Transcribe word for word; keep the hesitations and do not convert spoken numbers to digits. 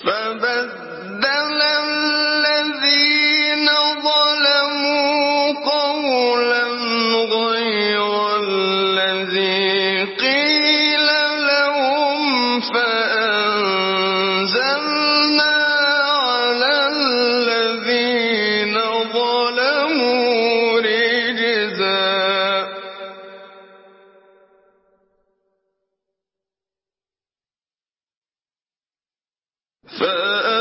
فبدل الذين ظلموا قولا غير الذي قيل لهم فأنزلنا على الذين ظلموا رجزا فأنزلنا